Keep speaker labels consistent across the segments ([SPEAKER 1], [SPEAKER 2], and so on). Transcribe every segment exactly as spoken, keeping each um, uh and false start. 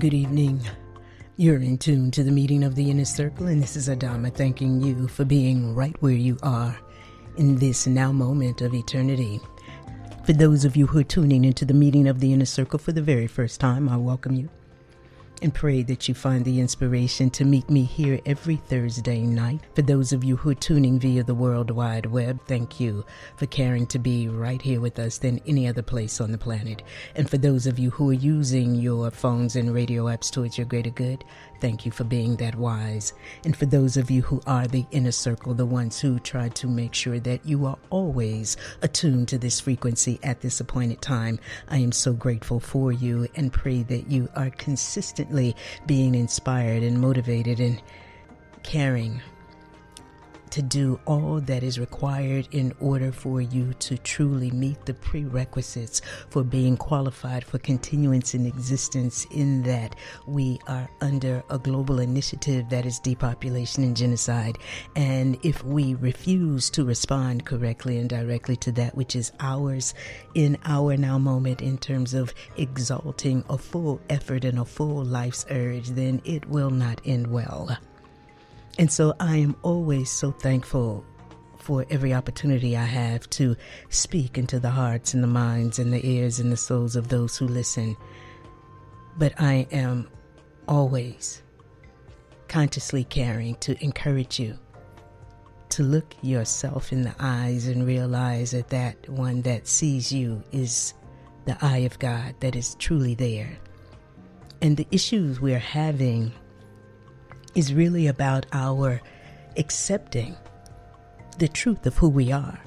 [SPEAKER 1] Good evening. You're in tune to the meeting of the Inner Circle, and this is Adama thanking you for being right where you are in this now moment of eternity. For those of you who are tuning into the meeting of the Inner Circle for the very first time, I welcome you and pray that you find the inspiration to meet me here every Thursday night. For those of you who are tuning via the World Wide Web, thank you for caring to be right here with us than any other place on the planet. And for those of you who are using your phones and radio apps towards your greater good, thank you for being that wise. And for those of you who are the Inner Circle, the ones who try to make sure that you are always attuned to this frequency at this appointed time, I am so grateful for you and pray that you are consistently being inspired and motivated and caring to do all that is required in order for you to truly meet the prerequisites for being qualified for continuance in existence, in that we are under a global initiative that is depopulation and genocide. And if we refuse to respond correctly and directly to that which is ours in our now moment in terms of exalting a full effort and a full life's urge, then it will not end well. And so I am always so thankful for every opportunity I have to speak into the hearts and the minds and the ears and the souls of those who listen. But I am always consciously caring to encourage you to look yourself in the eyes and realize that that one that sees you is the eye of God that is truly there. And the issues we're having is really about our accepting the truth of who we are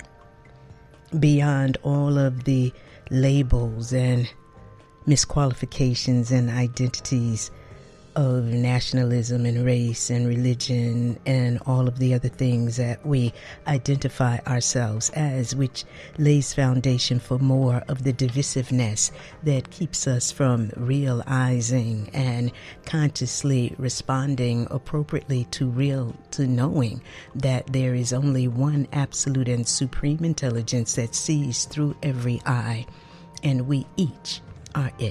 [SPEAKER 1] beyond all of the labels and misqualifications and identities of nationalism and race and religion and all of the other things that we identify ourselves as, which lays foundation for more of the divisiveness that keeps us from realizing and consciously responding appropriately to real, to knowing that there is only one absolute and supreme intelligence that sees through every eye, and we each are it.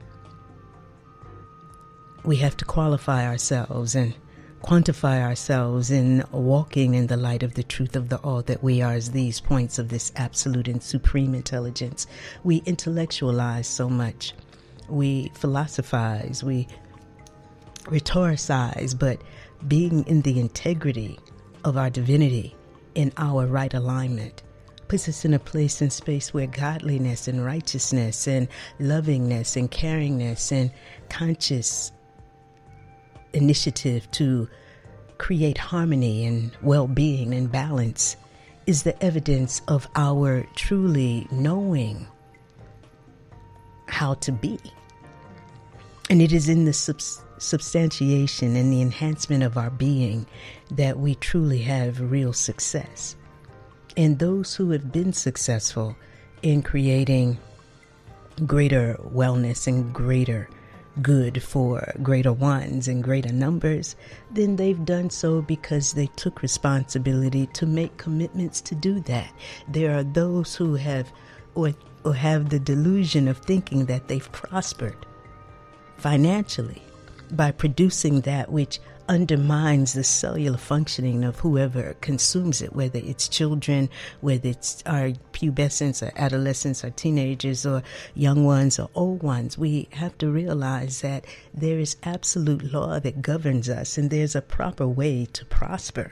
[SPEAKER 1] We have to qualify ourselves and quantify ourselves in walking in the light of the truth of the all that we are as these points of this absolute and supreme intelligence. We intellectualize so much. We philosophize. We rhetoricize. But being in the integrity of our divinity, in our right alignment, puts us in a place and space where godliness and righteousness and lovingness and caringness and conscious initiative to create harmony and well-being and balance is the evidence of our truly knowing how to be. And it is in the subs- substantiation and the enhancement of our being that we truly have real success. And those who have been successful in creating greater wellness and greater good for greater ones and greater numbers, then they've done so because they took responsibility to make commitments to do that. There are those who have or, or have the delusion of thinking that they've prospered financially by producing that which undermines the cellular functioning of whoever consumes it, whether it's children, whether it's our pubescents or adolescents or teenagers or young ones or old ones. We have to realize that there is absolute law that governs us, and there's a proper way to prosper.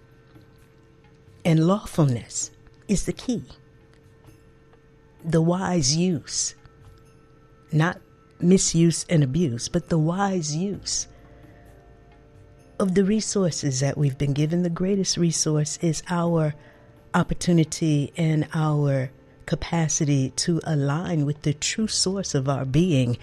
[SPEAKER 1] And lawfulness is the key. The wise use, not misuse and abuse, but the wise use of the resources that we've been given. The greatest resource is our opportunity and our capacity to align with the true source of our being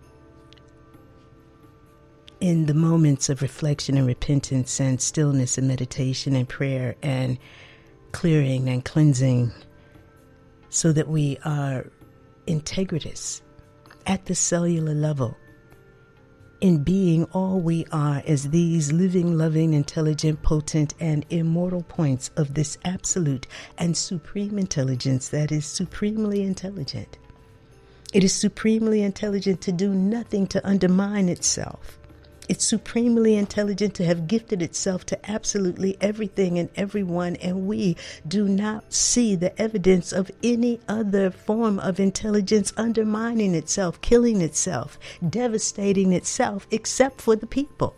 [SPEAKER 1] in the moments of reflection and repentance and stillness and meditation and prayer and clearing and cleansing, so that we are integritous at the cellular level in being all we are as these living, loving, intelligent, potent, and immortal points of this absolute and supreme intelligence that is supremely intelligent. It is supremely intelligent to do nothing to undermine itself. It's supremely intelligent to have gifted itself to absolutely everything and everyone, and we do not see the evidence of any other form of intelligence undermining itself, killing itself, devastating itself, except for the people.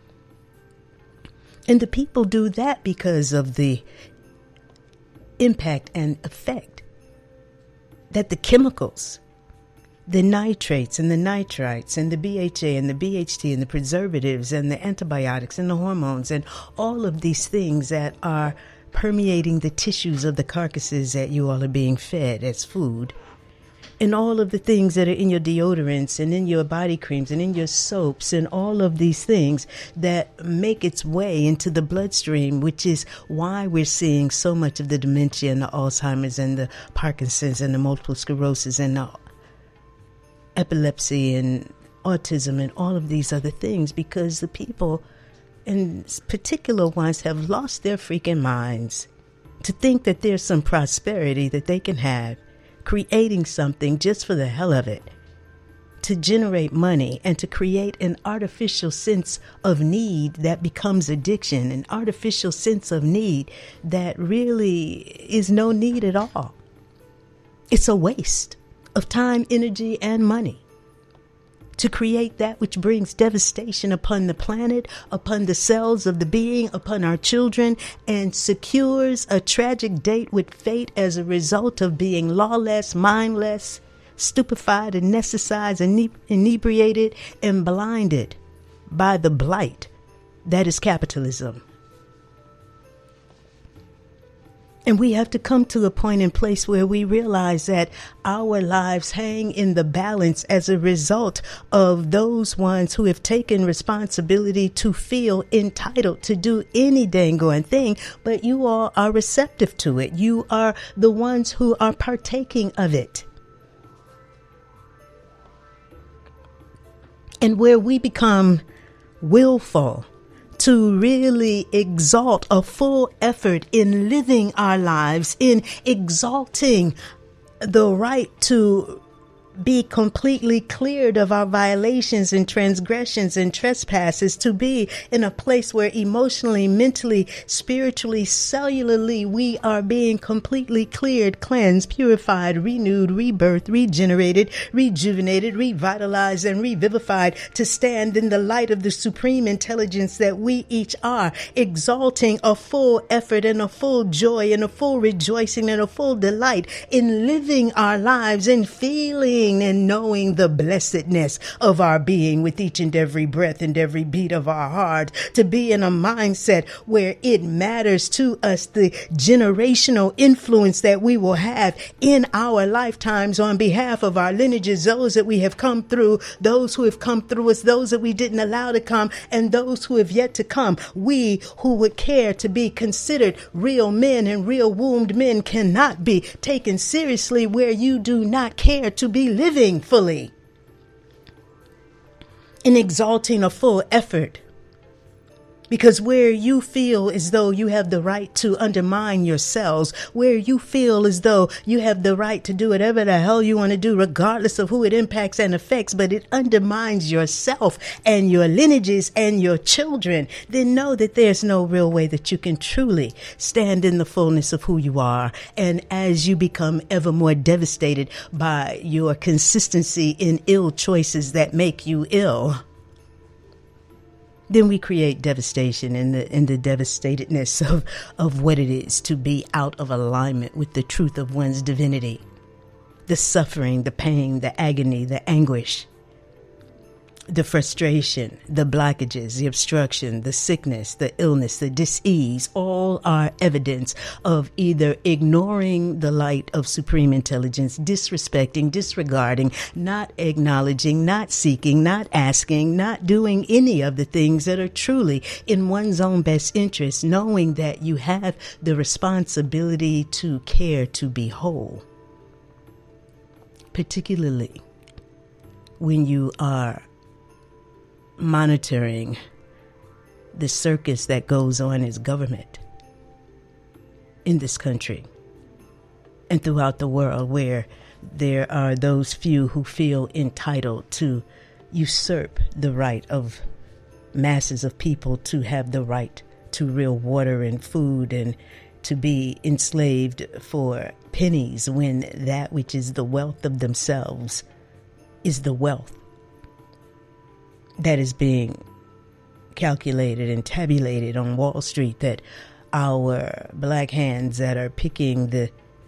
[SPEAKER 1] And the people do that because of the impact and effect that the chemicals, the nitrates and the nitrites and the B H A and the B H T and the preservatives and the antibiotics and the hormones and all of these things that are permeating the tissues of the carcasses that you all are being fed as food, and all of the things that are in your deodorants and in your body creams and in your soaps and all of these things that make its way into the bloodstream, which is why we're seeing so much of the dementia and the Alzheimer's and the Parkinson's and the multiple sclerosis and the epilepsy and autism and all of these other things, because the people, in particular ones, have lost their freaking minds to think that there's some prosperity that they can have creating something just for the hell of it, to generate money and to create an artificial sense of need that becomes addiction, an artificial sense of need that really is no need at all. It's a waste of time, energy, and money to create that which brings devastation upon the planet, upon the cells of the being, upon our children, and secures a tragic date with fate as a result of being lawless, mindless, stupefied, anesthetized, inebriated, and blinded by the blight that is capitalism. And we have to come to a point and place where we realize that our lives hang in the balance as a result of those ones who have taken responsibility to feel entitled to do any dang going thing, but you all are receptive to it. You are the ones who are partaking of it. And where we become willful to really exalt a full effort in living our lives, in exalting the right to be completely cleared of our violations and transgressions and trespasses, to be in a place where emotionally, mentally, spiritually, cellularly, we are being completely cleared, cleansed, purified, renewed, rebirthed, regenerated, rejuvenated, revitalized, and revivified, to stand in the light of the supreme intelligence that we each are, exalting a full effort and a full joy and a full rejoicing and a full delight in living our lives and feeling and knowing the blessedness of our being with each and every breath and every beat of our heart, to be in a mindset where it matters to us the generational influence that we will have in our lifetimes on behalf of our lineages, those that we have come through, those who have come through us, those that we didn't allow to come, and those who have yet to come. We who would care to be considered real men and real wombed men cannot be taken seriously where you do not care to be living fully in exalting a full effort. Because where you feel as though you have the right to undermine yourselves, where you feel as though you have the right to do whatever the hell you want to do, regardless of who it impacts and affects, but it undermines yourself and your lineages and your children, then know that there's no real way that you can truly stand in the fullness of who you are. And as you become ever more devastated by your consistency in ill choices that make you ill, then we create devastation in the in the devastatedness of, of what it is to be out of alignment with the truth of one's divinity. The suffering, the pain, the agony, the anguish, the frustration, the blockages, the obstruction, the sickness, the illness, the dis-ease, all are evidence of either ignoring the light of supreme intelligence, disrespecting, disregarding, not acknowledging, not seeking, not asking, not doing any of the things that are truly in one's own best interest, knowing that you have the responsibility to care to be whole, particularly when you are monitoring the circus that goes on as government in this country and throughout the world, where there are those few who feel entitled to usurp the right of masses of people to have the right to real water and food, and to be enslaved for pennies, when that which is the wealth of themselves is the wealth that is being calculated and tabulated on Wall Street, that our black hands that are picking the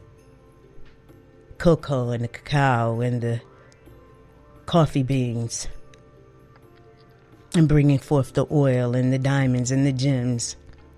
[SPEAKER 1] cocoa and the cacao and the coffee beans and bringing forth the oil and the diamonds and the gems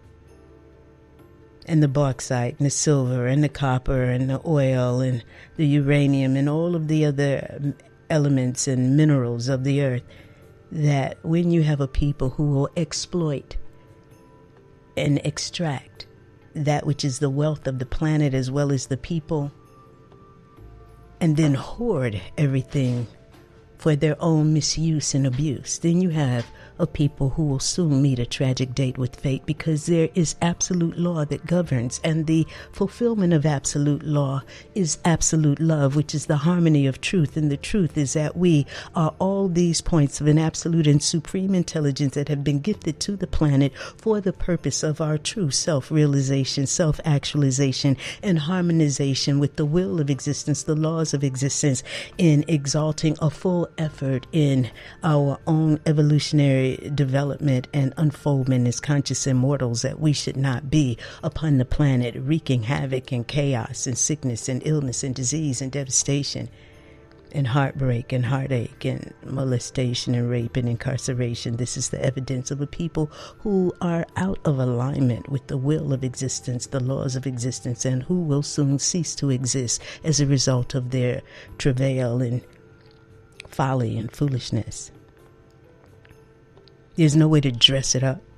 [SPEAKER 1] and the bauxite and the silver and the copper and the oil and the uranium and all of the other elements and minerals of the earth, that when you have a people who will exploit and extract that which is the wealth of the planet as well as the people, and then hoard everything for their own misuse and abuse, then you have a people who will soon meet a tragic date with fate, because there is absolute law that governs, and the fulfillment of absolute law is absolute love, which is the harmony of truth. And the truth is that we are all these points of an absolute and supreme intelligence that have been gifted to the planet for the purpose of our true self-realization, self-actualization, and harmonization with the will of existence, the laws of existence, in exalting a full effort in our own evolutionary development and unfoldment as conscious immortals, that we should not be upon the planet wreaking havoc and chaos and sickness and illness and disease and devastation and heartbreak and heartache and molestation and rape and incarceration. This is the evidence of a people who are out of alignment with the will of existence, the laws of existence, and who will soon cease to exist as a result of their travail and folly and foolishness. There's no way to dress it up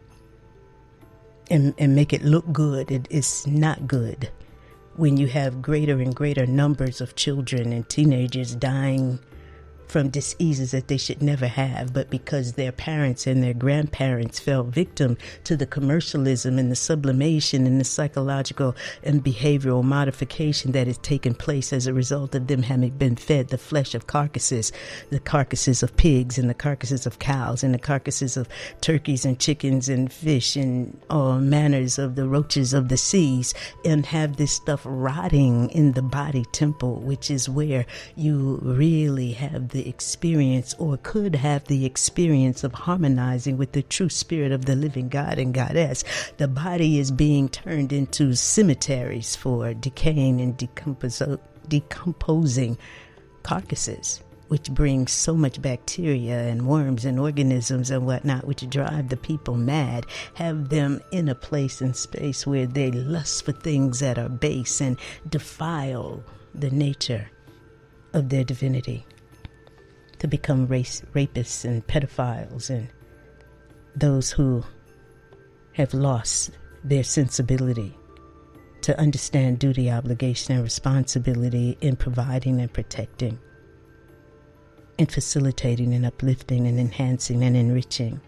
[SPEAKER 1] and, and make it look good. It is not good when you have greater and greater numbers of children and teenagers dying from diseases that they should never have, but because their parents and their grandparents fell victim to the commercialism and the sublimation and the psychological and behavioral modification that has taken place as a result of them having been fed the flesh of carcasses, the carcasses of pigs and the carcasses of cows and the carcasses of turkeys and chickens and fish and all manners of the roaches of the seas, and have this stuff rotting in the body temple, which is where you really have the experience, or could have the experience, of harmonizing with the true spirit of the living God and Goddess. The body is being turned into cemeteries for decaying and decompos- decomposing carcasses, which brings so much bacteria and worms and organisms and whatnot, which drive the people mad, have them in a place and space where they lust for things that are base and defile the nature of their divinity, to become race rapists and pedophiles and those who have lost their sensibility to understand duty, obligation, and responsibility in providing and protecting and facilitating and uplifting and enhancing and enriching.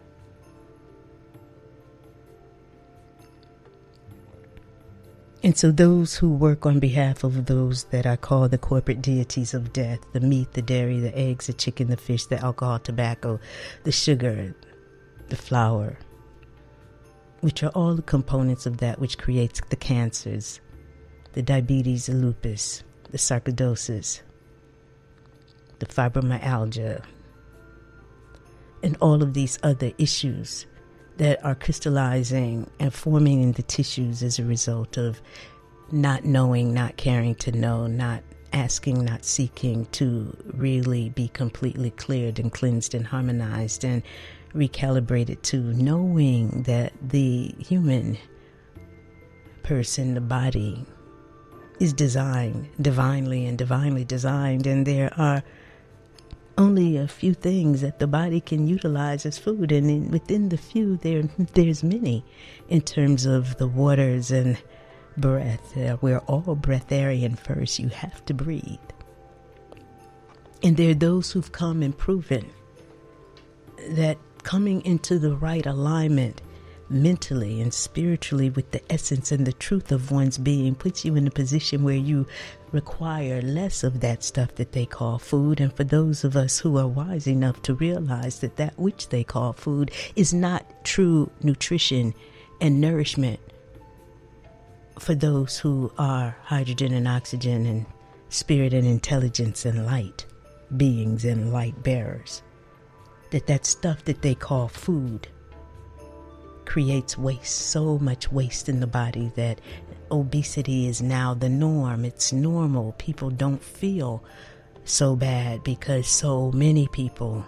[SPEAKER 1] And so those who work on behalf of those that I call the corporate deities of death, the meat, the dairy, the eggs, the chicken, the fish, the alcohol, tobacco, the sugar, the flour, which are all the components of that which creates the cancers, the diabetes, the lupus, the sarcoidosis, the fibromyalgia, and all of these other issues that are crystallizing and forming in the tissues as a result of not knowing, not caring to know, not asking, not seeking to really be completely cleared and cleansed and harmonized and recalibrated to knowing that the human person, the body, is designed divinely and divinely designed, and there are only a few things that the body can utilize as food, and in, within the few there there's many in terms of the waters and breath. Uh, we're all breatharian first. You have to breathe. And there are those who've come and proven that coming into the right alignment mentally and spiritually with the essence and the truth of one's being puts you in a position where you require less of that stuff that they call food. And for those of us who are wise enough to realize that that which they call food is not true nutrition and nourishment for those who are hydrogen and oxygen and spirit and intelligence and light beings and light bearers, that that stuff that they call food creates waste, so much waste in the body that obesity is now the norm. It's normal. People don't feel so bad because so many people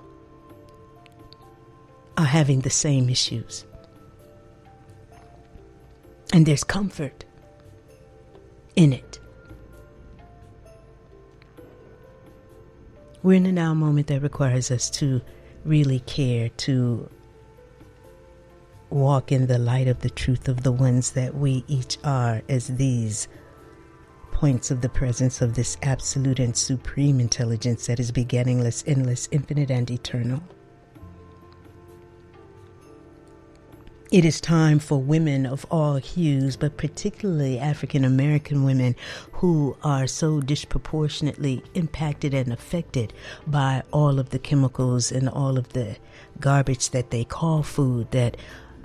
[SPEAKER 1] are having the same issues. And there's comfort in it. We're in a now moment that requires us to really care, to walk in the light of the truth of the ones that we each are as these points of the presence of this absolute and supreme intelligence that is beginningless, endless, infinite, and eternal. It is time for women of all hues, but particularly African American women who are so disproportionately impacted and affected by all of the chemicals and all of the garbage that they call food, that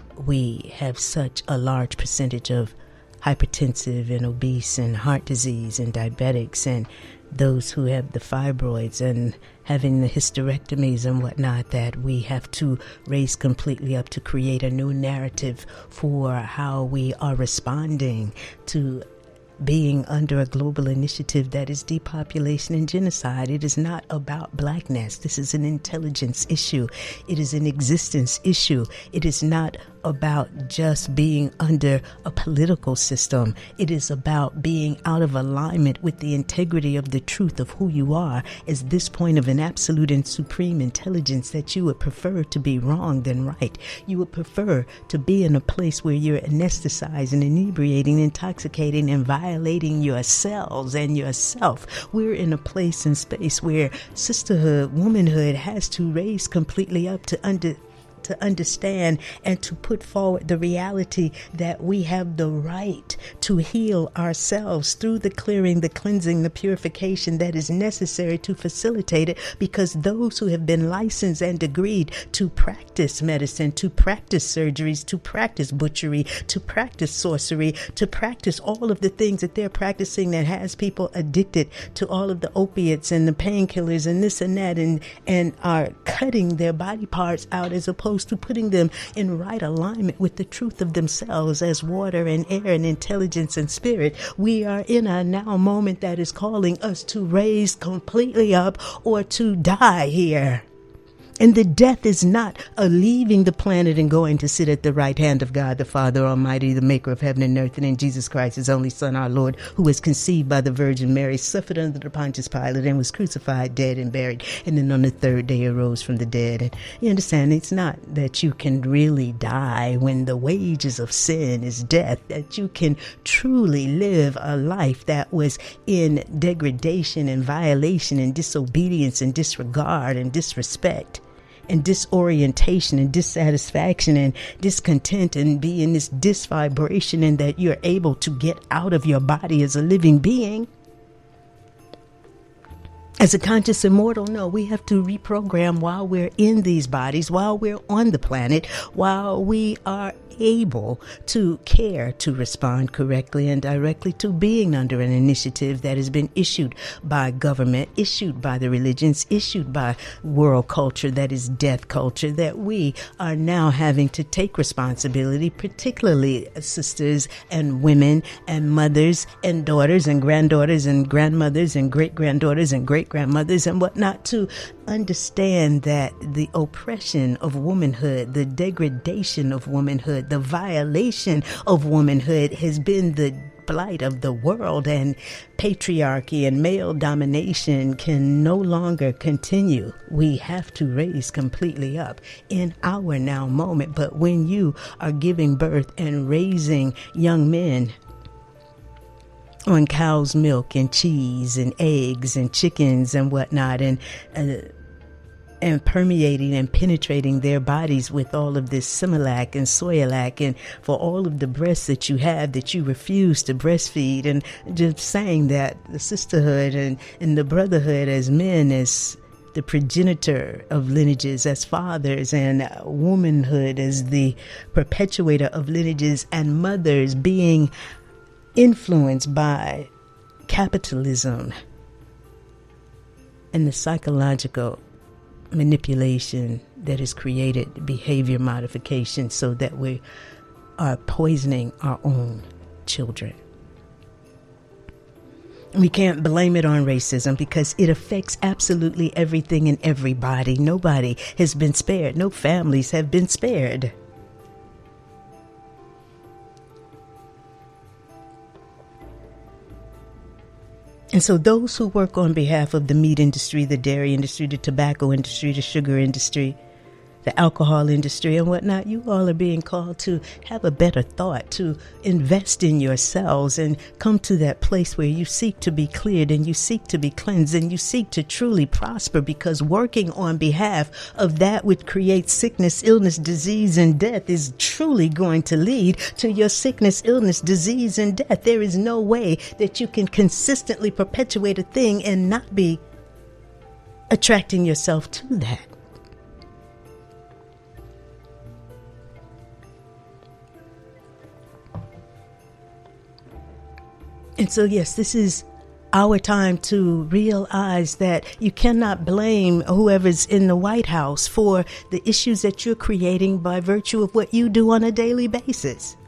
[SPEAKER 1] we have such a large percentage of hypertensive and obese and heart disease and diabetics and those who have the fibroids and having the hysterectomies and whatnot, that we have to raise completely up to create a new narrative for how we are responding to being under a global initiative that is depopulation and genocide. It is not about blackness. This is an intelligence issue. It is an existence issue. It is not about just being under a political system. It is about being out of alignment with the integrity of the truth of who you are as this point of an absolute and supreme intelligence, that you would prefer to be wrong than right. You would prefer to be in a place where you're anesthetizing, inebriating, intoxicating, and violating yourselves and yourself. We're in a place and space where sisterhood, womanhood has to raise completely up to under to understand and to put forward the reality that we have the right to heal ourselves through the clearing, the cleansing, the purification that is necessary to facilitate it, because those who have been licensed and agreed to practice medicine, to practice surgeries, to practice butchery, to practice sorcery, to practice all of the things that they're practicing that has people addicted to all of the opiates and the painkillers and this and that, and, and are cutting their body parts out as opposed to putting them in right alignment with the truth of themselves as water and air and intelligence and spirit. We are in a now moment that is calling us to raise completely up or to die here. And the death is not a leaving the planet and going to sit at the right hand of God, the Father Almighty, the maker of heaven and earth, and in Jesus Christ, his only Son, our Lord, who was conceived by the Virgin Mary, suffered under the Pontius Pilate, and was crucified, dead, and buried, and then on the third day arose from the dead. And you understand, it's not that you can really die when the wages of sin is death, that you can truly live a life that was in degradation and violation and disobedience and disregard and disrespect and disorientation and dissatisfaction and discontent, and be in this disvibration, and that you're able to get out of your body as a living being, as a conscious immortal. No, we have to reprogram while we're in these bodies, while we're on the planet, while we are able to care to respond correctly and directly to being under an initiative that has been issued by government, issued by the religions, issued by world culture that is death culture, that we are now having to take responsibility, particularly sisters and women and mothers and daughters and granddaughters and grandmothers and great-granddaughters and great-grandmothers and whatnot, to understand that the oppression of womanhood, the degradation of womanhood, the violation of womanhood has been the blight of the world, and patriarchy and male domination can no longer continue. We have to raise completely up in our now moment. But when you are giving birth and raising young men on cow's milk and cheese and eggs and chickens and whatnot, and uh, and permeating and penetrating their bodies with all of this Similac and Soyalac, and for all of the breasts that you have that you refuse to breastfeed, and just saying that the sisterhood and, and the brotherhood as men, as the progenitor of lineages, as fathers, and womanhood as the perpetuator of lineages, and mothers being influenced by capitalism and the psychological manipulation that has created behavior modification so that we are poisoning our own children. We can't blame it on racism because it affects absolutely everything and everybody. Nobody has been spared. No families have been spared. And so those who work on behalf of the meat industry, the dairy industry, the tobacco industry, the sugar industry, the alcohol industry and whatnot, you all are being called to have a better thought, to invest in yourselves and come to that place where you seek to be cleared and you seek to be cleansed and you seek to truly prosper, because working on behalf of that which creates sickness, illness, disease, and death is truly going to lead to your sickness, illness, disease, and death. There is no way that you can consistently perpetuate a thing and not be attracting yourself to that. And so, yes, this is our time to realize that you cannot blame whoever's in the White House for the issues that you're creating by virtue of what you do on a daily basis.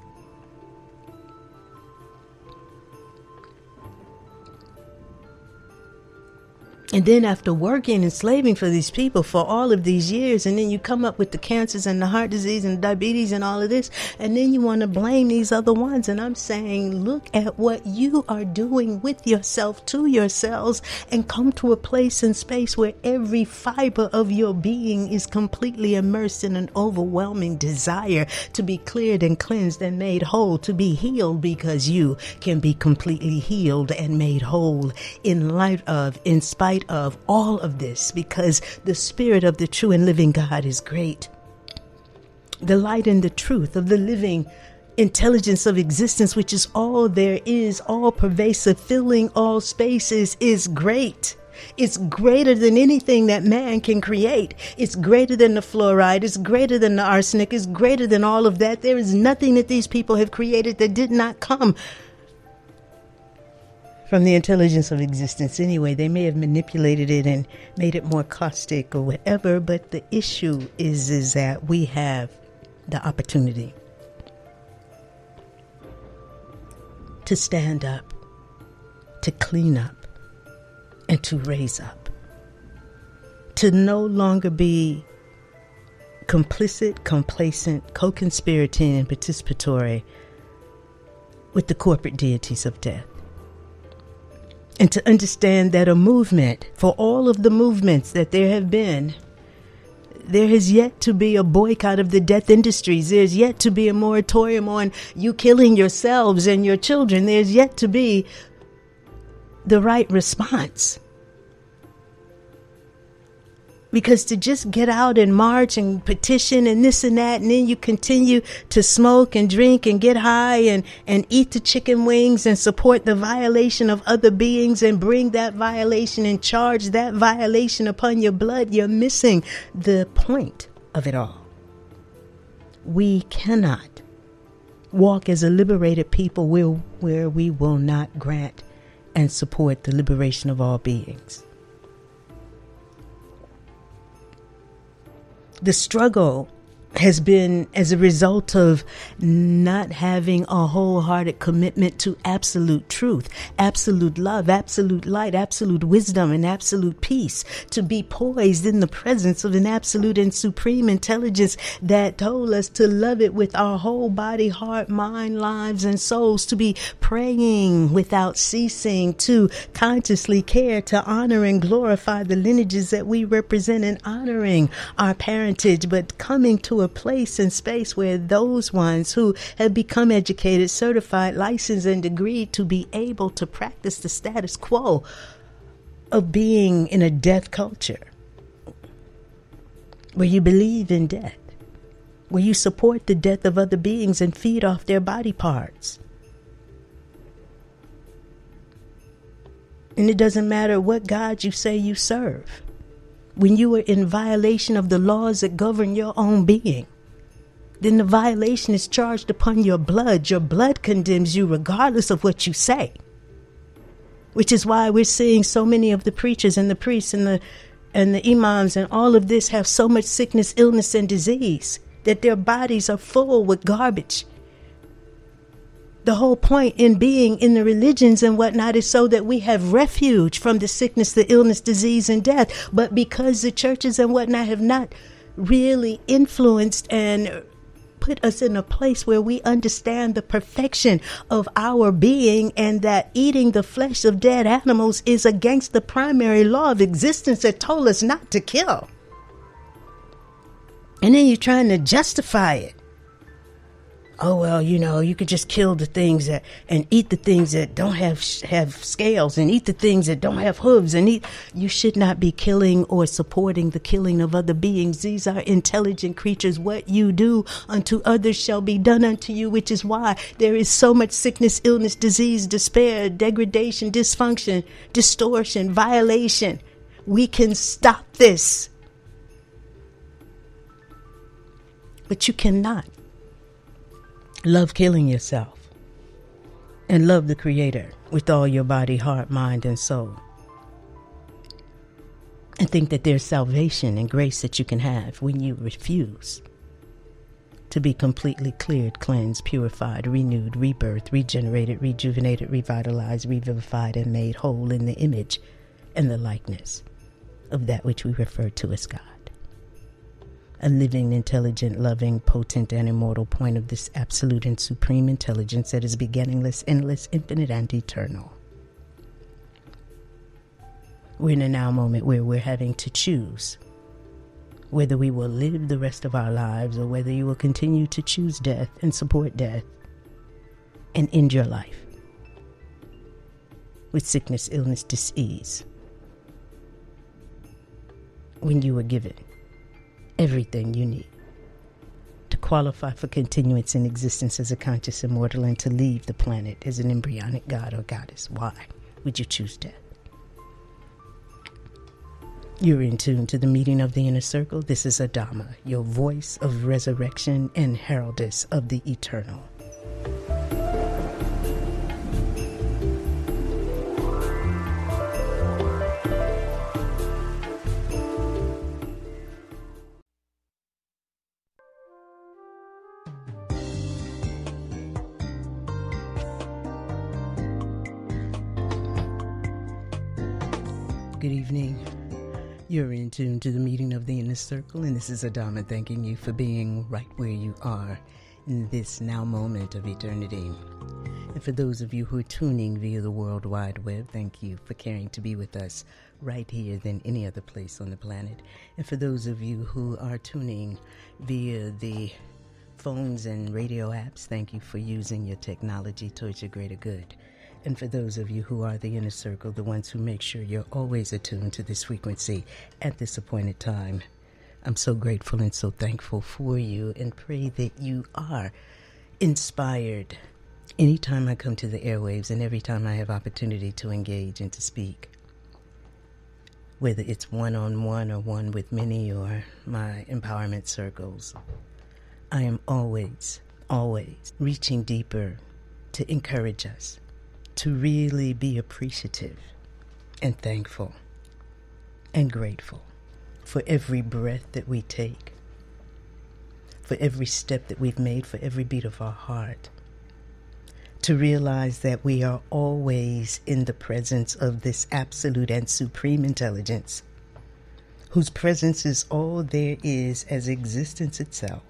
[SPEAKER 1] And then after working and slaving for these people for all of these years, and then you come up with the cancers and the heart disease and diabetes and all of this, and then you want to blame these other ones. And I'm saying, look at what you are doing with yourself, to yourselves, and come to a place and space where every fiber of your being is completely immersed in an overwhelming desire to be cleared and cleansed and made whole, to be healed, because you can be completely healed and made whole in light of, in spite of all of this, because the Spirit of the true and living God is great. The light and the truth of the living intelligence of existence, which is all there is, all pervasive, filling all spaces, is great. It's greater than anything that man can create. It's greater than the fluoride. It's greater than the arsenic. It's greater than all of that. There is nothing that these people have created that did not come from the intelligence of existence. Anyway, they may have manipulated it and made it more caustic or whatever, but the issue is, is that we have the opportunity to stand up, to clean up, and to raise up. To no longer be complicit, complacent, co-conspirating, and participatory with the corporate deities of death. And to understand that a movement, for all of the movements that there have been, there has yet to be a boycott of the death industries. There's yet to be a moratorium on you killing yourselves and your children. There's yet to be the right response. Because to just get out and march and petition and this and that, and then you continue to smoke and drink and get high and, and eat the chicken wings and support the violation of other beings and bring that violation and charge that violation upon your blood, you're missing the point of it all. We cannot walk as a liberated people where, where we will not grant and support the liberation of all beings. The struggle has been as a result of not having a wholehearted commitment to absolute truth, absolute love, absolute light, absolute wisdom, and absolute peace, to be poised in the presence of an absolute and supreme intelligence that told us to love it with our whole body, heart, mind, lives, and souls, to be praying without ceasing, to consciously care, to honor and glorify the lineages that we represent, and honoring our parentage, but coming to a place and space where those ones who have become educated, certified, licensed, and degreed to be able to practice the status quo of being in a death culture, where you believe in death, where you support the death of other beings and feed off their body parts. And it doesn't matter what God you say you serve. When you are in violation of the laws that govern your own being, then the violation is charged upon your blood. Your blood condemns you regardless of what you say. Which is why we're seeing so many of the preachers and the priests and the and the imams and all of this have so much sickness, illness, and disease that their bodies are full with garbage. The whole point in being in the religions and whatnot is so that we have refuge from the sickness, the illness, disease, and death. But because the churches and whatnot have not really influenced and put us in a place where we understand the perfection of our being, and that eating the flesh of dead animals is against the primary law of existence that told us not to kill. And then you're trying to justify it. Oh, well, you know, you could just kill the things that and eat the things that don't have have scales, and eat the things that don't have hooves, and eat. You should not be killing or supporting the killing of other beings. These are intelligent creatures. What you do unto others shall be done unto you, which is why there is so much sickness, illness, disease, despair, degradation, dysfunction, distortion, violation. We can stop this. But you cannot love killing yourself and love the Creator with all your body, heart, mind, and soul, and think that there's salvation and grace that you can have when you refuse to be completely cleared, cleansed, purified, renewed, rebirthed, regenerated, rejuvenated, revitalized, revivified, and made whole in the image and the likeness of that which we refer to as God. A living, intelligent, loving, potent, and immortal point of this absolute and supreme intelligence that is beginningless, endless, infinite, and eternal. We're in a now moment where we're having to choose whether we will live the rest of our lives or whether you will continue to choose death and support death and end your life with sickness, illness, disease, when you were given everything you need to qualify for continuance in existence as a conscious immortal and to leave the planet as an embryonic god or goddess. Why would you choose death? You're in tune to the meeting of the inner circle. This is Adama, your voice of resurrection and heraldess of the eternal. Good evening. You're in tune to the meeting of the inner circle, and this is Adama thanking you for being right where you are in this now moment of eternity. And for those of you who are tuning via the World Wide Web, thank you for caring to be with us right here than any other place on the planet. And for those of you who are tuning via the phones and radio apps, thank you for using your technology towards your greater good. And for those of you who are the inner circle, the ones who make sure you're always attuned to this frequency at this appointed time, I'm so grateful and so thankful for you, and pray that you are inspired anytime I come to the airwaves and every time I have opportunity to engage and to speak. Whether it's one-on-one or one with many or my empowerment circles, I am always, always reaching deeper to encourage us to really be appreciative and thankful and grateful for every breath that we take, for every step that we've made, for every beat of our heart. To realize that we are always in the presence of this absolute and supreme intelligence, whose presence is all there is as existence itself.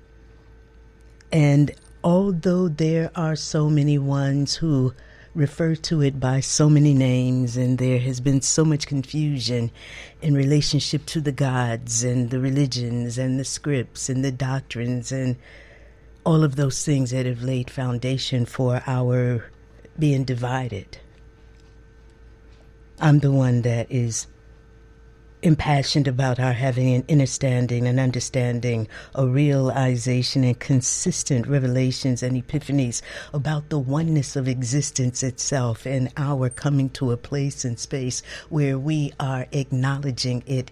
[SPEAKER 1] And although there are so many ones who refer to it by so many names, and there has been so much confusion in relationship to the gods and the religions and the scripts and the doctrines and all of those things that have laid foundation for our being divided. I'm the one that is impassioned about our having an understanding, an understanding, a realization, and consistent revelations and epiphanies about the oneness of existence itself, and our coming to a place and space where we are acknowledging it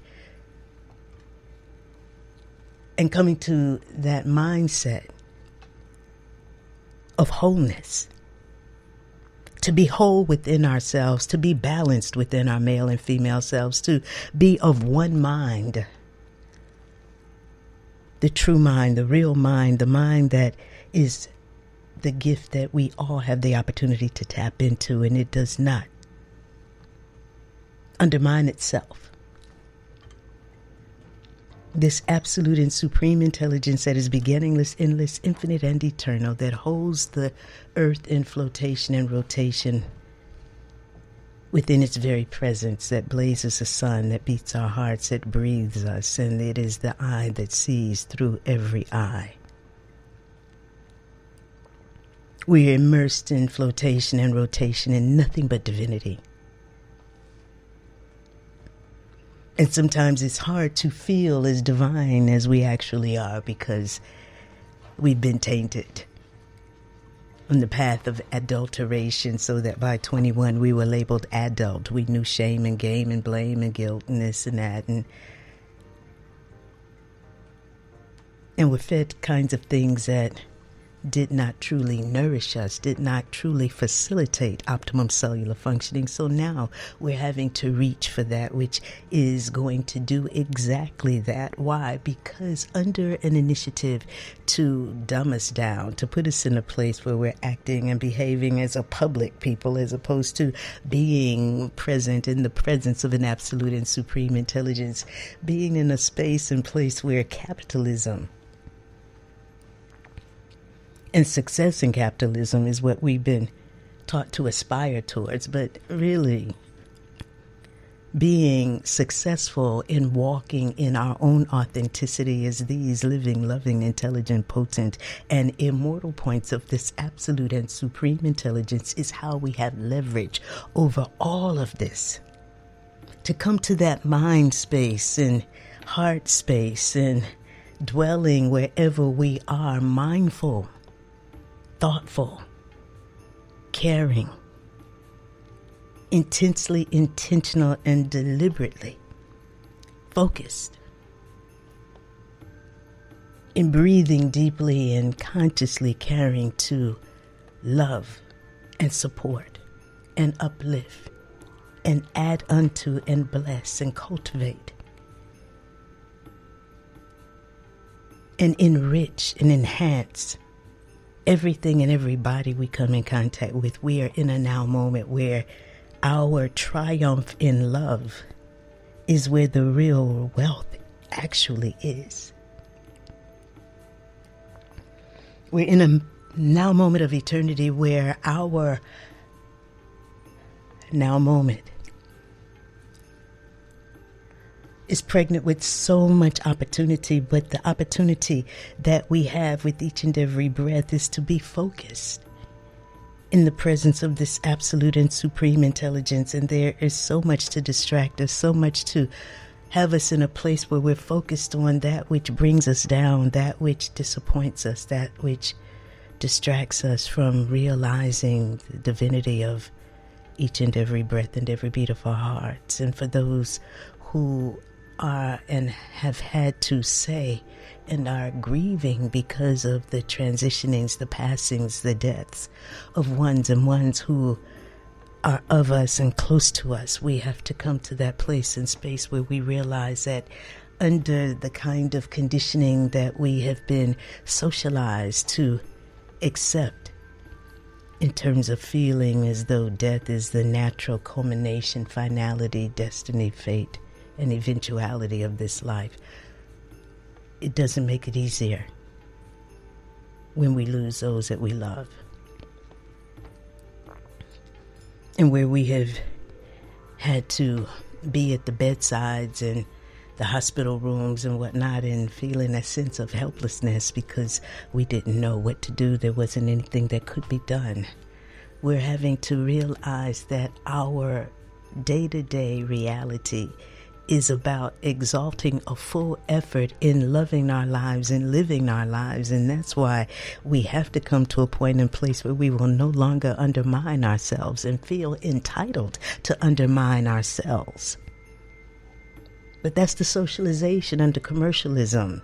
[SPEAKER 1] and coming to that mindset of wholeness. To be whole within ourselves, to be balanced within our male and female selves, to be of one mind. The true mind, the real mind, the mind that is the gift that we all have the opportunity to tap into, and it does not undermine itself. This absolute and supreme intelligence that is beginningless, endless, infinite, and eternal, that holds the earth in flotation and rotation within its very presence, that blazes a sun, that beats our hearts, that breathes us, and it is the eye that sees through every eye. We are immersed in flotation and rotation in nothing but divinity. And sometimes it's hard to feel as divine as we actually are, because we've been tainted on the path of adulteration, so that by twenty-one we were labeled adult. We knew shame and game and blame and guilt and this and that. And, and we're fed kinds of things that did not truly nourish us, did not truly facilitate optimum cellular functioning. So now we're having to reach for that which is going to do exactly that. Why? Because under an initiative to dumb us down, to put us in a place where we're acting and behaving as a public people, as opposed to being present in the presence of an absolute and supreme intelligence, being in a space and place where capitalism and success in capitalism is what we've been taught to aspire towards. But really, being successful in walking in our own authenticity as these living, loving, intelligent, potent, and immortal points of this absolute and supreme intelligence is how we have leverage over all of this. To come to that mind space and heart space and dwelling wherever we are, mindful, thoughtful, caring, intensely intentional, and deliberately focused, in breathing deeply and consciously caring to love and support and uplift and add unto and bless and cultivate and enrich and enhance everything and everybody we come in contact with. We are in a now moment where our triumph in love is where the real wealth actually is. We're in a now moment of eternity where our now moment is pregnant with so much opportunity, but the opportunity that we have with each and every breath is to be focused in the presence of this absolute and supreme intelligence. And there is so much to distract us, so much to have us in a place where we're focused on that which brings us down, that which disappoints us, that which distracts us from realizing the divinity of each and every breath and every beat of our hearts. And for those who are and have had to say and are grieving because of the transitionings, the passings, the deaths of ones and ones who are of us and close to us, we have to come to that place and space where we realize that under the kind of conditioning that we have been socialized to accept, in terms of feeling as though death is the natural culmination, finality, destiny, fate, and eventuality of this life, it doesn't make it easier when we lose those that we love. And where we have had to be at the bedsides and the hospital rooms and whatnot, and feeling a sense of helplessness because we didn't know what to do. There wasn't anything that could be done. We're having to realize that our day-to-day reality is about exalting a full effort in loving our lives and living our lives. And that's why we have to come to a point and place where we will no longer undermine ourselves and feel entitled to undermine ourselves. But that's the socialization under commercialism,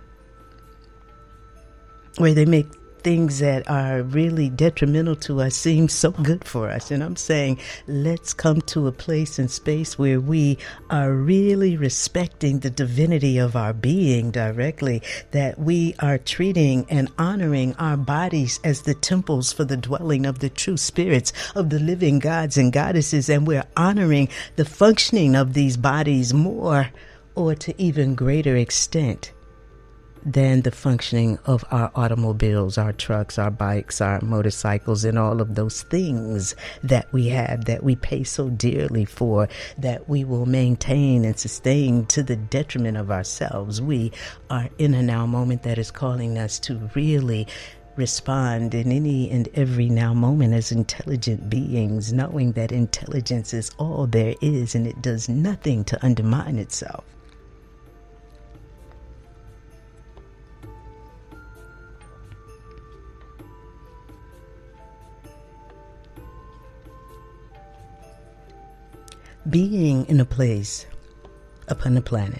[SPEAKER 1] where they make things that are really detrimental to us seem so good for us. And I'm saying, let's come to a place and space where we are really respecting the divinity of our being directly, that we are treating and honoring our bodies as the temples for the dwelling of the true spirits of the living gods and goddesses. And we're honoring the functioning of these bodies more, or to even greater extent, than the functioning of our automobiles, our trucks, our bikes, our motorcycles, and all of those things that we have, that we pay so dearly for, that we will maintain and sustain to the detriment of ourselves. We are in a now moment that is calling us to really respond in any and every now moment as intelligent beings, knowing that intelligence is all there is and it does nothing to undermine itself. Being in a place upon the planet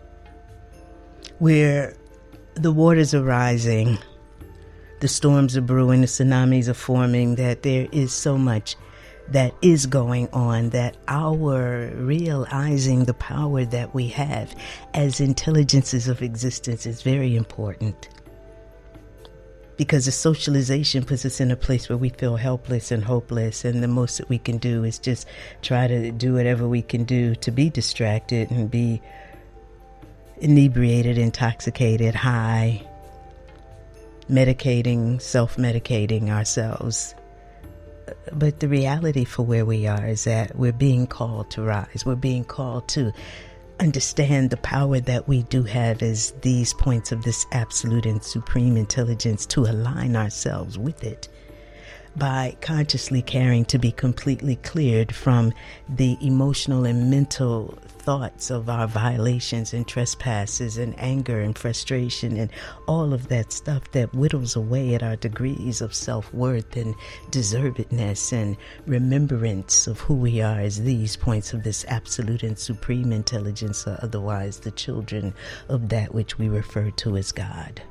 [SPEAKER 1] where the waters are rising, the storms are brewing, the tsunamis are forming, that there is so much that is going on, that our realizing the power that we have as intelligences of existence is very important. Because the socialization puts us in a place where we feel helpless and hopeless, and the most that we can do is just try to do whatever we can do to be distracted and be inebriated, intoxicated, high, medicating, self-medicating ourselves. But the reality for where we are is that we're being called to rise. We're being called to understand the power that we do have as these points of this absolute and supreme intelligence, to align ourselves with it by consciously caring to be completely cleared from the emotional and mental thoughts of our violations and trespasses and anger and frustration and all of that stuff that whittles away at our degrees of self-worth and deservedness and remembrance of who we are as these points of this absolute and supreme intelligence, or otherwise the children of that which we refer to as God.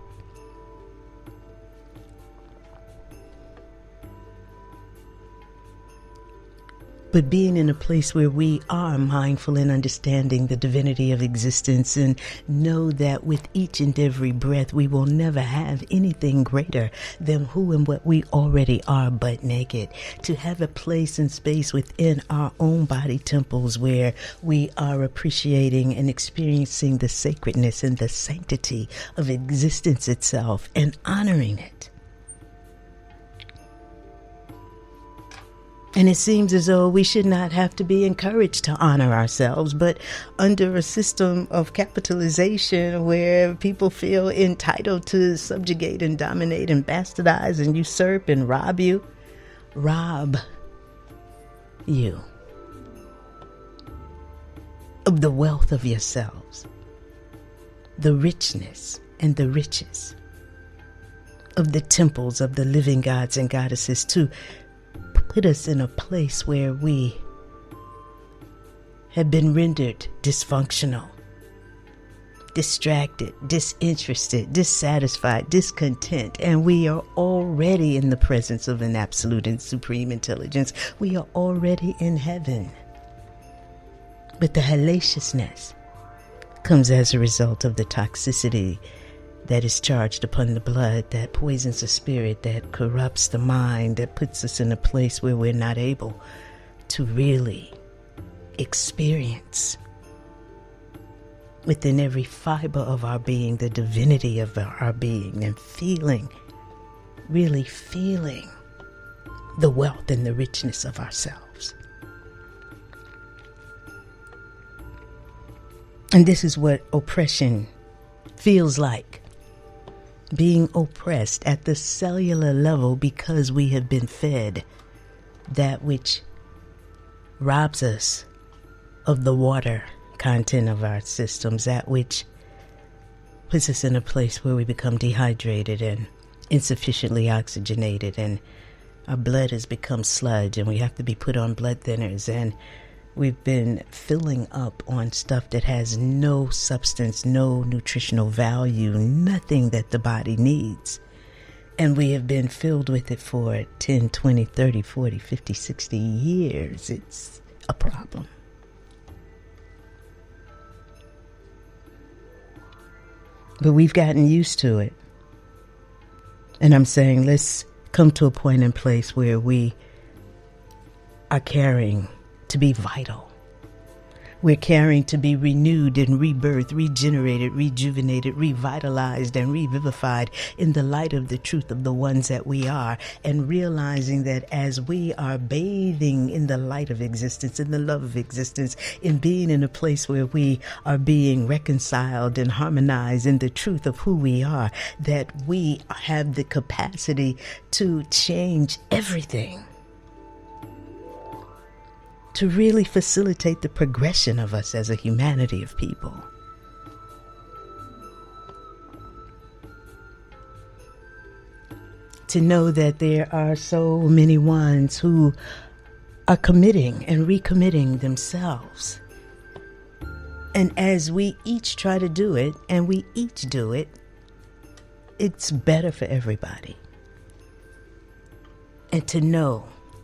[SPEAKER 1] But being in a place where we are mindful and understanding the divinity of existence, and know that with each and every breath we will never have anything greater than who and what we already are but naked. To have a place and space within our own body temples where we are appreciating and experiencing the sacredness and the sanctity of existence itself and honoring it. And it seems as though we should not have to be encouraged to honor ourselves, but under a system of capitalization where people feel entitled to subjugate and dominate and bastardize and usurp and rob you, rob you of the wealth of yourselves, the richness and the riches of the temples of the living gods and goddesses, to put us in a place where we have been rendered dysfunctional, distracted, disinterested, dissatisfied, discontent, and we are already in the presence of an absolute and supreme intelligence. We are already in heaven. But the hellaciousness comes as a result of the toxicity that is charged upon the blood, that poisons the spirit, that corrupts the mind, that puts us in a place where we're not able to really experience within every fiber of our being the divinity of our being, and feeling, really feeling the wealth and the richness of ourselves. And this is what oppression feels like. Being oppressed at the cellular level because we have been fed that which robs us of the water content of our systems, that which puts us in a place where we become dehydrated and insufficiently oxygenated, and our blood has become sludge, and we have to be put on blood thinners, and we've been filling up on stuff that has no substance, no nutritional value, nothing that the body needs. And we have been filled with it for ten, twenty, thirty, forty, fifty, sixty years. It's a problem. But we've gotten used to it. And I'm saying, let's come to a point in place where we are caring to be vital. We're caring to be renewed and rebirthed, regenerated, rejuvenated, revitalized, and revivified in the light of the truth of the ones that we are, and realizing that as we are bathing in the light of existence, in the love of existence, in being in a place where we are being reconciled and harmonized in the truth of who we are, that we have the capacity to change everything, to really facilitate the progression of us as a humanity of people. To know that there are so many ones who are committing and recommitting themselves. And as we each try to do it, and we each do it, it's better for everybody. And to know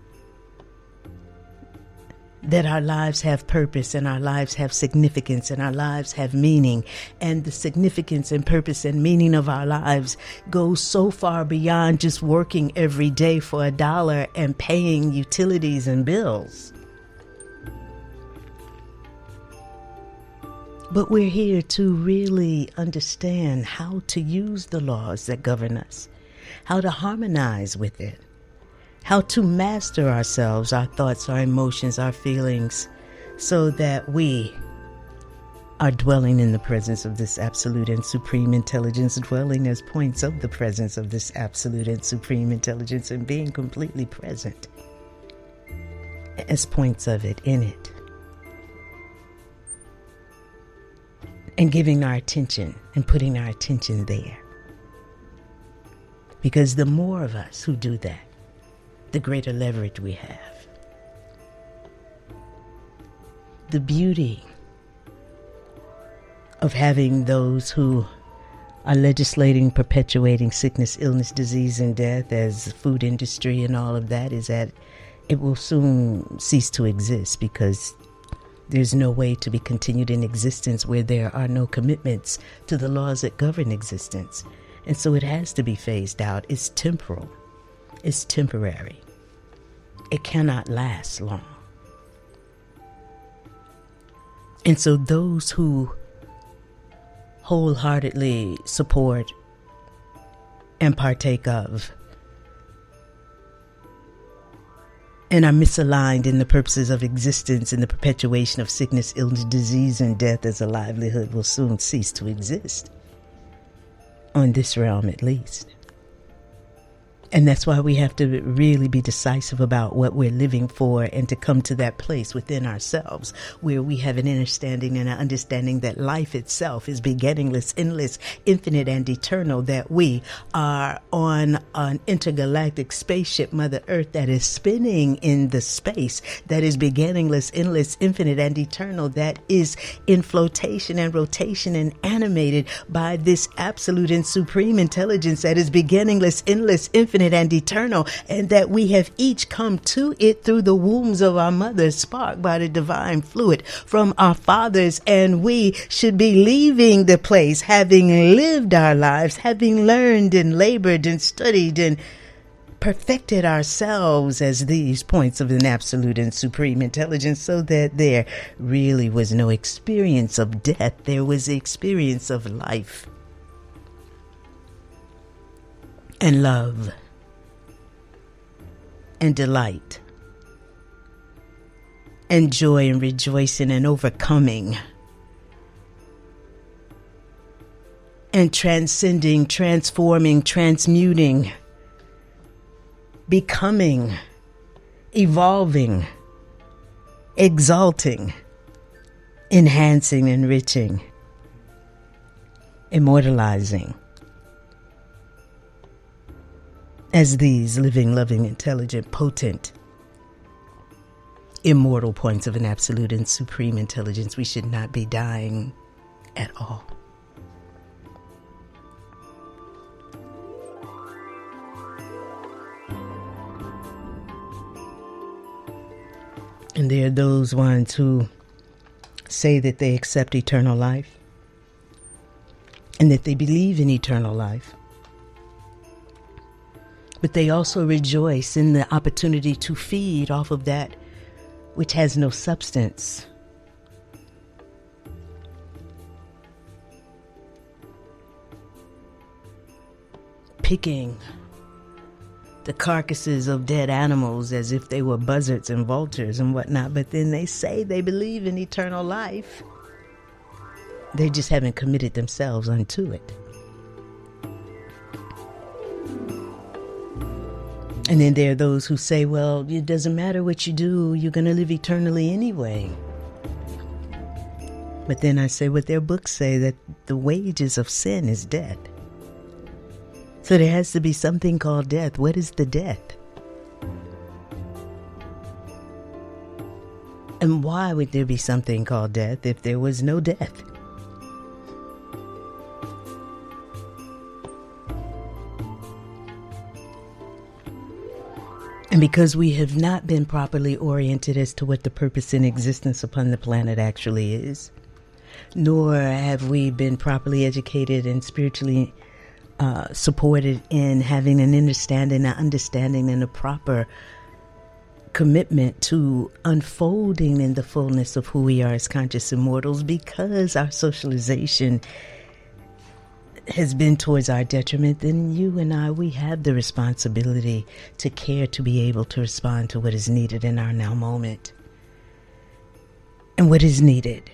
[SPEAKER 1] that our lives have purpose, and our lives have significance, and our lives have meaning, and the significance and purpose and meaning of our lives goes so far beyond just working every day for a dollar and paying utilities and bills. But we're here to really understand how to use the laws that govern us, how to harmonize with it, how to master ourselves, our thoughts, our emotions, our feelings, so that we are dwelling in the presence of this absolute and supreme intelligence, dwelling as points of the presence of this absolute and supreme intelligence, and being completely present as points of it in it. And giving our attention and putting our attention there. Because the more of us who do that, the greater leverage we have. The beauty of having those who are legislating, perpetuating sickness, illness, disease, and death as food industry and all of that is that it will soon cease to exist, because there's no way to be continued in existence where there are no commitments to the laws that govern existence. And so it has to be phased out. It's temporal. It's temporary. It cannot last long. And so those who wholeheartedly support and partake of and are misaligned in the purposes of existence and the perpetuation of sickness, illness, disease, and death as a livelihood will soon cease to exist. On this realm, at least. And that's why we have to really be decisive about what we're living for, and to come to that place within ourselves where we have an understanding and an understanding that life itself is beginningless, endless, infinite, and eternal, that we are on an intergalactic spaceship, Mother Earth, that is spinning in the space, that is beginningless, endless, infinite, and eternal, that is in flotation and rotation and animated by this absolute and supreme intelligence that is beginningless, endless, infinite, and eternal, and that we have each come to it through the wombs of our mothers, sparked by the divine fluid from our fathers, and we should be leaving the place having lived our lives, having learned and labored and studied and perfected ourselves as these points of an absolute and supreme intelligence, so that there really was no experience of death. There was the experience of life and love and delight and joy and rejoicing and overcoming and transcending, transforming, transmuting, becoming, evolving, exalting, enhancing, enriching, immortalizing as these living, loving, intelligent, potent, immortal points of an absolute and supreme intelligence. We should not be dying at all. And there are those ones who say that they accept eternal life and that they believe in eternal life. But they also rejoice in the opportunity to feed off of that which has no substance. Picking the carcasses of dead animals as if they were buzzards and vultures and whatnot, but then they say they believe in eternal life. They just haven't committed themselves unto it. And then there are those who say, well, it doesn't matter what you do, you're going to live eternally anyway. But then I say what their books say, that the wages of sin is death. So there has to be something called death. What is the death? And why would there be something called death if there was no death? And because we have not been properly oriented as to what the purpose in existence upon the planet actually is, nor have we been properly educated and spiritually uh, supported in having an understanding, an understanding, and a proper commitment to unfolding in the fullness of who we are as conscious immortals, because our socialization has been towards our detriment, then you and I, we have the responsibility to care to be able to respond to what is needed in our now moment. And what is needed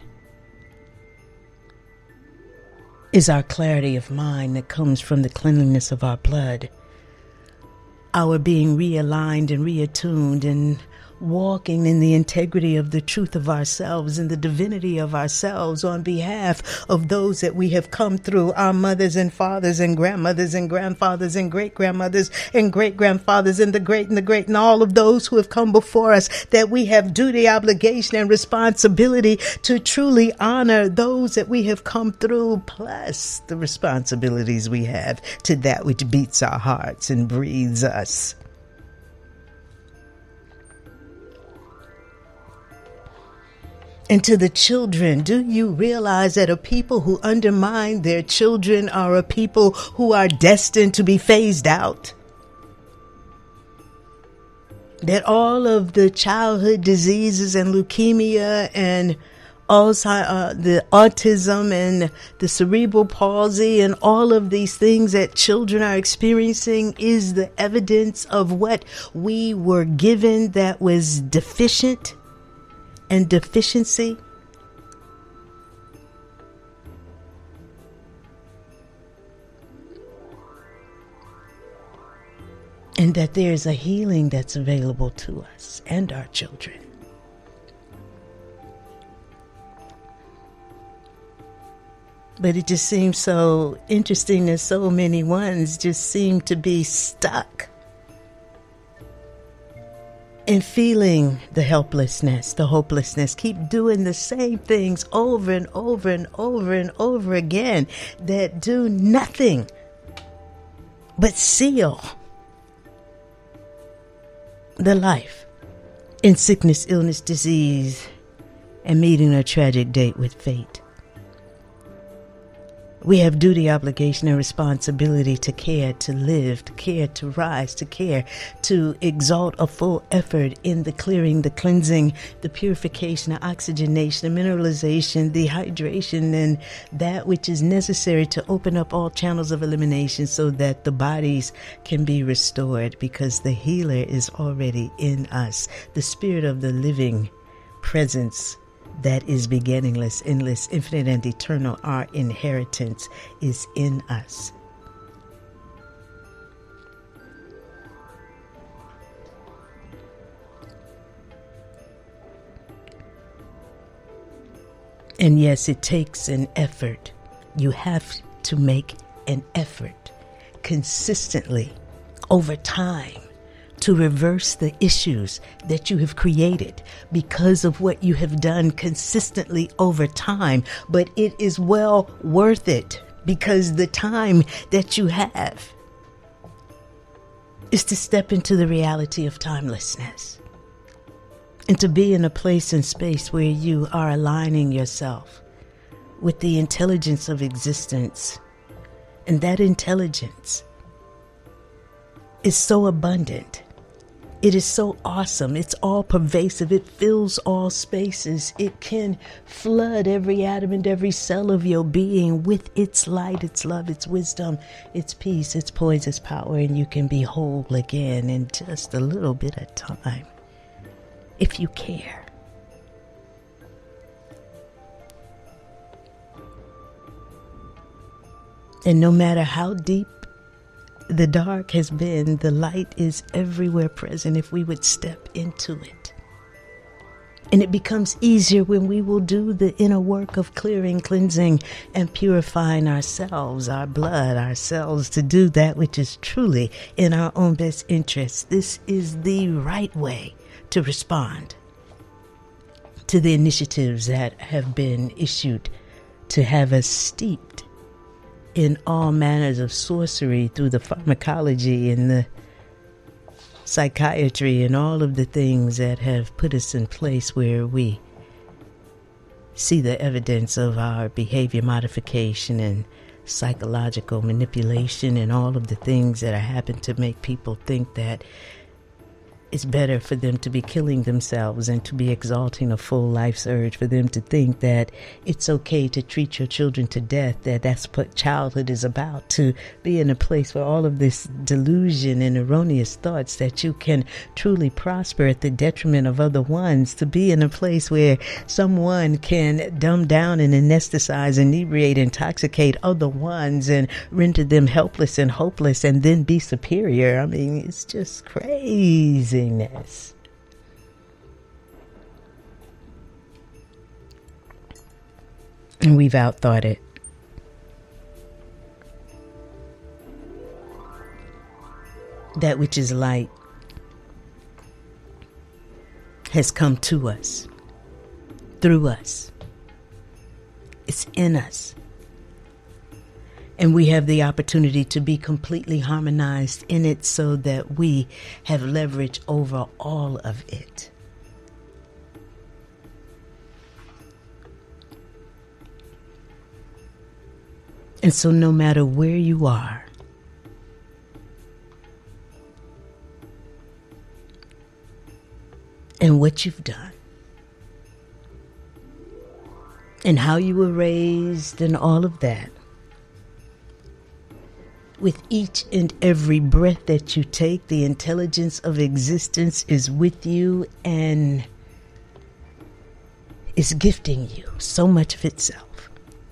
[SPEAKER 1] is our clarity of mind that comes from the cleanliness of our blood, our being realigned and reattuned and walking in the integrity of the truth of ourselves and the divinity of ourselves on behalf of those that we have come through, our mothers and fathers and grandmothers and grandfathers and great-grandmothers and great-grandfathers and the great and the great and all of those who have come before us, that we have duty, obligation, and responsibility to truly honor those that we have come through, plus the responsibilities we have to that which beats our hearts and breathes us. And to the children, do you realize that a people who undermine their children are a people who are destined to be phased out? That all of the childhood diseases and leukemia and Alzheimer's, uh, the autism and the cerebral palsy and all of these things that children are experiencing is the evidence of what we were given that was deficient and deficiency? And that there is a healing that's available to us and our children. But it just seems so interesting that so many ones just seem to be stuck and feeling the helplessness, the hopelessness, keep doing the same things over and over and over and over again that do nothing but seal the life in sickness, illness, disease, and meeting a tragic date with fate. We have duty, obligation, and responsibility to care, to live, to care, to rise, to care, to exalt a full effort in the clearing, the cleansing, the purification, the oxygenation, the mineralization, the hydration, and that which is necessary to open up all channels of elimination so that the bodies can be restored, because the healer is already in us. The spirit of the living presence that is beginningless, endless, infinite, and eternal, our inheritance is in us. And yes, it takes an effort. You have to make an effort consistently over time to reverse the issues that you have created because of what you have done consistently over time. But it is well worth it, because the time that you have is to step into the reality of timelessness and to be in a place and space where you are aligning yourself with the intelligence of existence. And that intelligence is so abundant. It is so awesome. It's all pervasive. It fills all spaces. It can flood every atom and every cell of your being with its light, its love, its wisdom, its peace, its poise, its power, and you can be whole again in just a little bit of time, if you care. And no matter how deep the dark has been, the light is everywhere present if we would step into it. And it becomes easier when we will do the inner work of clearing, cleansing, and purifying ourselves, our blood, ourselves, to do that which is truly in our own best interest. This is the right way to respond to the initiatives that have been issued to have us steeped in all manners of sorcery through the pharmacology and the psychiatry and all of the things that have put us in place where we see the evidence of our behavior modification and psychological manipulation and all of the things that happen to make people think that it's better for them to be killing themselves and to be exalting a full life's urge, for them to think that it's okay to treat your children to death, that that's what childhood is about, to be in a place where all of this delusion and erroneous thoughts that you can truly prosper at the detriment of other ones, to be in a place where someone can dumb down and anesthetize, inebriate, intoxicate other ones and render them helpless and hopeless and then be superior. I mean, it's just crazy. And we've outthought it. That which is light has come to us, through us. It's in us. And we have the opportunity to be completely harmonized in it so that we have leverage over all of it. And so no matter where you are, and what you've done, and how you were raised and all of that, with each and every breath that you take, the intelligence of existence is with you and is gifting you so much of itself.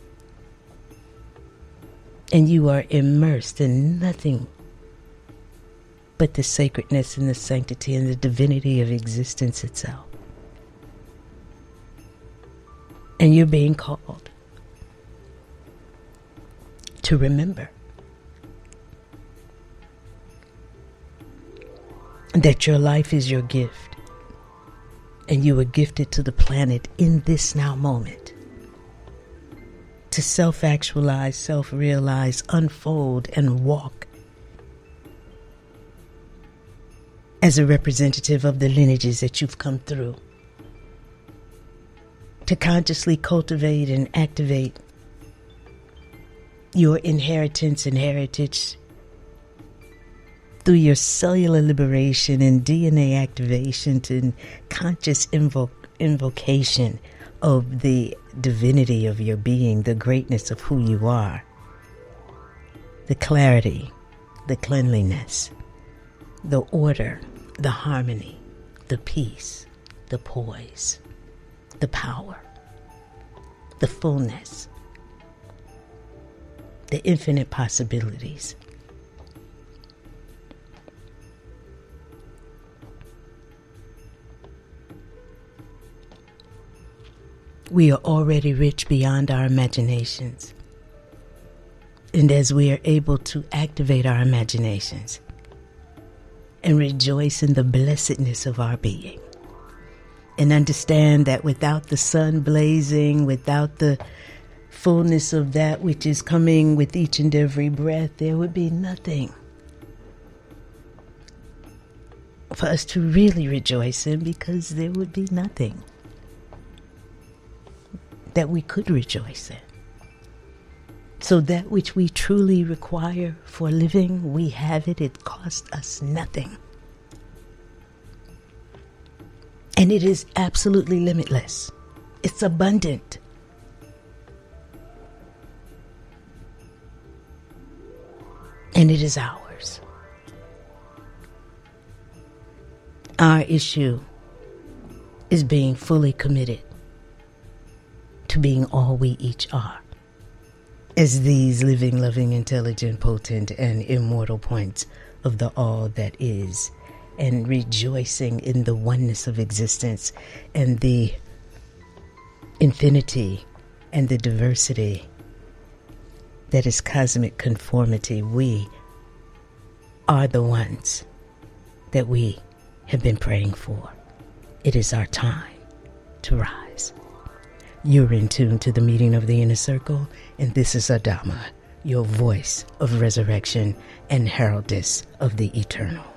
[SPEAKER 1] And you are immersed in nothing but the sacredness and the sanctity and the divinity of existence itself. And you're being called to remember that your life is your gift, and you were gifted to the planet in this now moment to self-actualize, self-realize, unfold, and walk as a representative of the lineages that you've come through, to consciously cultivate and activate your inheritance and heritage through your cellular liberation and D N A activation, to conscious invo- invocation of the divinity of your being, the greatness of who you are, the clarity, the cleanliness, the order, the harmony, the peace, the poise, the power, the fullness, the infinite possibilities. We are already rich beyond our imaginations. And as we are able to activate our imaginations and rejoice in the blessedness of our being, and understand that without the sun blazing, without the fullness of that which is coming with each and every breath, there would be nothing for us to really rejoice in, because there would be nothing that we could rejoice in. So that which we truly require for living, we have it. It costs us nothing. And it is absolutely limitless. It's abundant. And it is ours. Our issue is being fully committed to being all we each are, as these living, loving, intelligent, potent, and immortal points of the all that is, and rejoicing in the oneness of existence and the infinity and the diversity that is cosmic conformity. We are the ones that we have been praying for. It is our time to rise. You're in tune to the meeting of the inner circle, and this is Adama, your voice of resurrection and heraldess of the eternal.